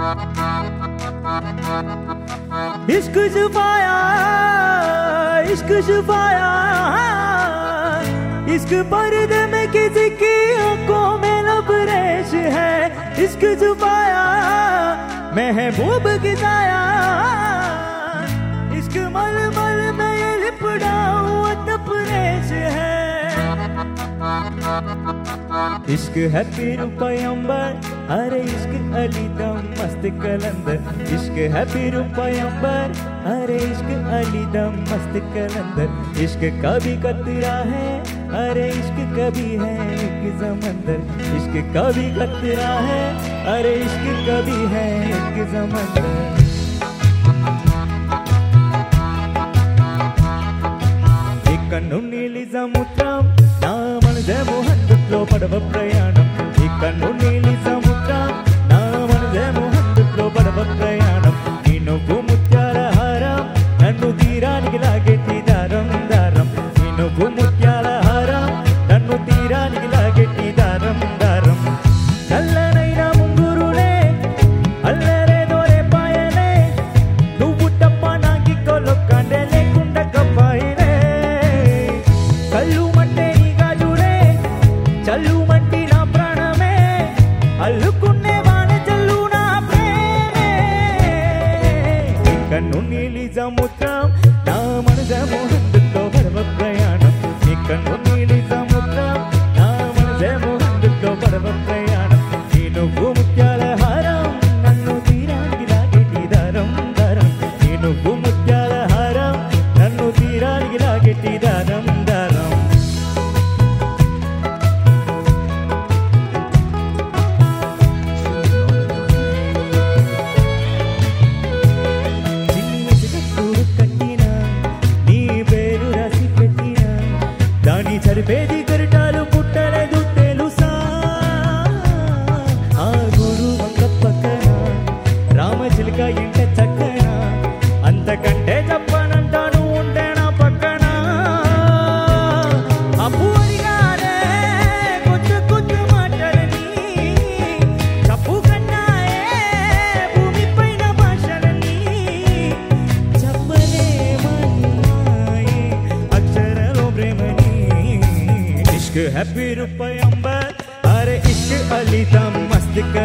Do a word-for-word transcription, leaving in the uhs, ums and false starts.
इश्क छुपाया इश्क छुपाया इश्क पर्दे में किसी की आंखों में लबरेज है इश्क छुपाया महबूब की साया इश्क मलमल में ये लिपटा हुआ तपरेज है इश्क है पीर पैगंबर अरे इश्क अली दम मस्त कलंदर इश्क है पीर पैगंबर अरे इश्क अली दम मस्त कलंदर इश्क कभी कतरा है अरे इश्क कभी है एक समंदर इश्क कभी कतरा है अरे इश्क कभी है एक समंदर कन्नु नीली समुद्रम ना मनसे मोहंदुलो पडव प्रयाणम ఈ కన్ను నీలి సముద్రం నా మనసే మోహందులో పడవ ప్రయాణం నీ నువ్వు ముత్యాల హారం నన్ను తీరానికి లాగెట్టి దారం దారం నీ నువ్వు ముత్యాల హారం నన్ను తీరానికి లాగెట్టి దారం దారం చల్లనైన ముంగురులే అల్లరే దోరే పాయలే నువ్వు తప్ప నాకి కొలొక్కండే లేకుండా కప్పాయిలే కళ్ళు మట్టే నీ గాజులే చల్లు మట్టి నా ప్రాణమే అల్లుకునే వాన చల్లు నా ప్రేమే కన్ను నీలి సముద్రం నా మనసే మోహందులో పడవ ప్రయాణం నీ కన్ను నీలి సముద్రం నా మనసే మోహందులో పడవ ప్రయాణం నీ నువ్వు ముత్యాల హారం నన్ను తీరానికి లాగెట్టి దారం దారం నీ నువ్వు ముత్యాల హారం నన్ను తీరానికి లాగెట్టి దారం దారం సరిపేది గరిటాలు పుట్టలేదు తెలుసా ఆ గురు వంక పక్కన రామచిలుక ఇంట చక్కన అంతకంటే చెప్పనంటాను ఉంటే నా పక్కన అప్పు అడిగానే కొంచెం కొంచెం మాటలని తప్పు కన్నాయే భూమి పైన భాషలని చెప్పలేమన్నాయి అక్షరలో ప్రేమని इश्क है पीर पैगंबर अरे इश्क अली दम मस्त